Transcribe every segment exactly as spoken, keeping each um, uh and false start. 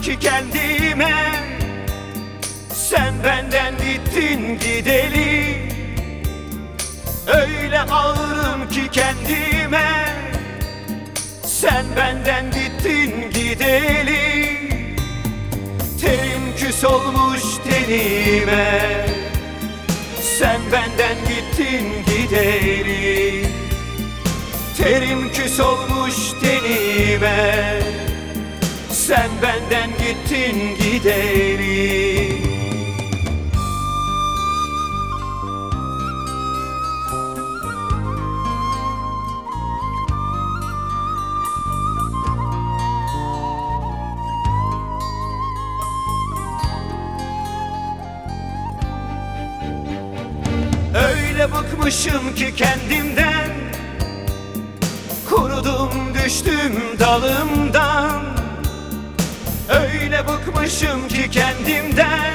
ki kendime, sen benden gittin gideli. Öyle ağırım ki kendime, sen benden gittin gideli. Terim küs olmuş tenime, sen benden gittin gideli. Terim küs olmuş tenime, sen benden gittin gideli. Öyle bıkmışım ki kendimden, kurudum düştüm dalımdan. Öyle bıkmışım ki kendimden,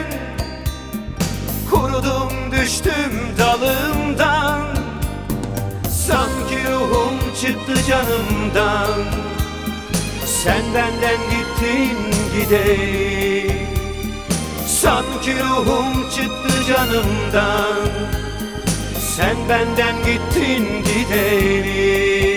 kurudum düştüm dalımdan. Sanki ruhum çıktı canımdan, sen benden gittin gideli. Sanki ruhum çıktı canımdan, sen benden gittin gideli.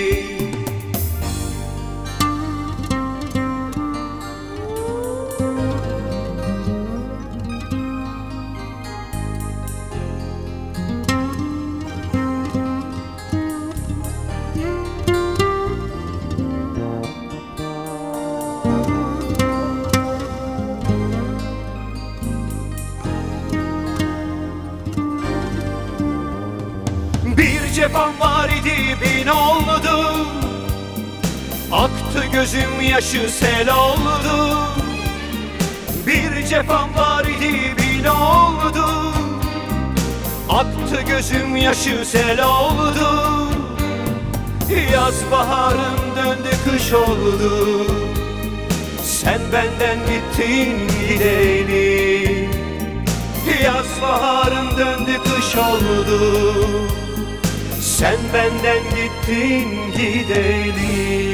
Bir cefam var idi bin oldu, aktı gözüm yaşı sel oldu. Bir cefam var idi bin oldu, aktı gözüm yaşı sel oldu. Yaz baharım döndü kış oldu, sen benden gittin gideli. Yaz baharım döndü kış oldu, sen benden gittin gideli.